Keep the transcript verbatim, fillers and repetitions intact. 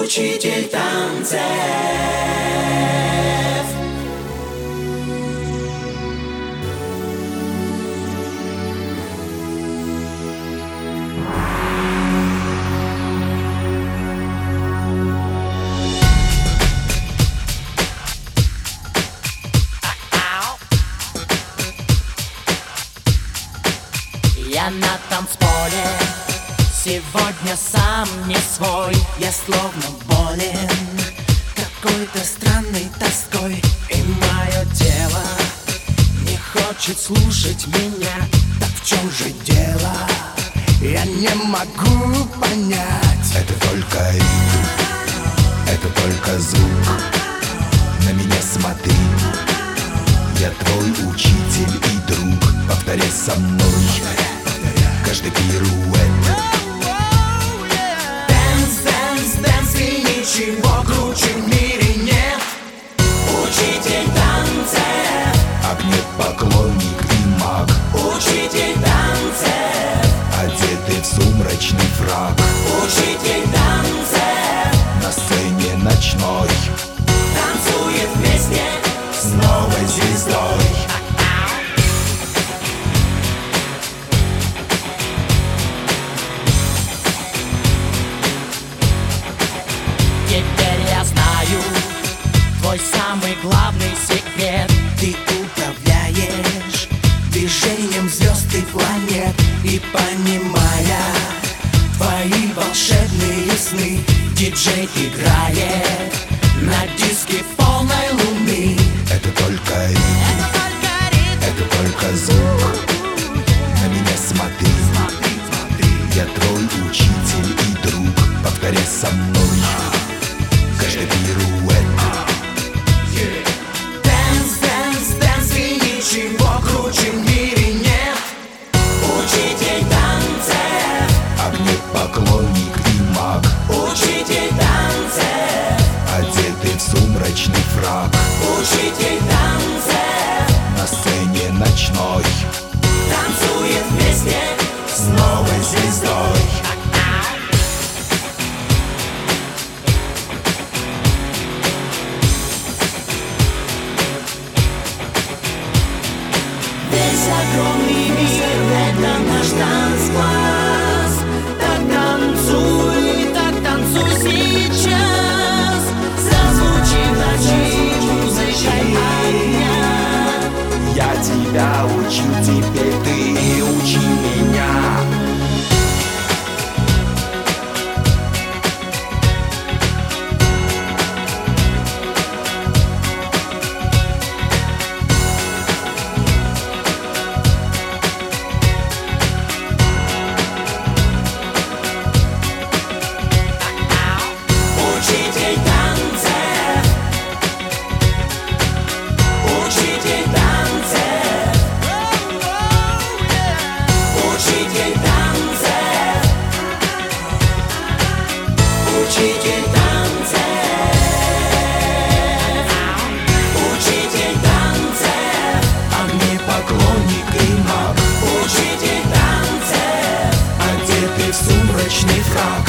учитель танцев. Я на танцполе, сегодня сам не свой. Я словно болен какой-то странной тоской, И мое тело не хочет слушать меня. так в чем же дело? Я не могу понять. Это только ритм, это только звук. На меня смотри, я твой учитель и друг. Повторяй со мной каждый пируэт. Дэнс, дэнс, дэнс, и ничего круче в мире нет. Учитель танцев, Огнет поклонник и маг, учитель танцев, одетый в сумрачный фрак. учитель танцев, На сцене ночной, танцует вместе с новой звездой. Теперь я знаю твой самый главный секрет. Ты управляешь движением звезд и планет, и понимая твои волшебные сны, диджей играет на диске полной луны. Это только ритм, это только звук. На меня смотри, я твой учитель и друг. Повторяй со мной каждый пируэт. Дэнс, дэнс, дэнс, и ничего круче в мире нет. Учитель танцев, Огнет поклонник и маг, учитель танцев, одетый в сумрачный фрак. учитель танцев, На сцене ночной, танцует вместе с новой звездой. весь огромный мир. Это наш танцкласс. Так танцуй, так танцуй сейчас. Зазвучит ночи музыкой огня. Я тебя учу, теперь ты учи меня. Учитель танцев, учитель танцев, учитель танцев, учитель танцев, учитель танцев, Огнепоклонник и маг, учитель танцев, одетый в сумрачный фрак.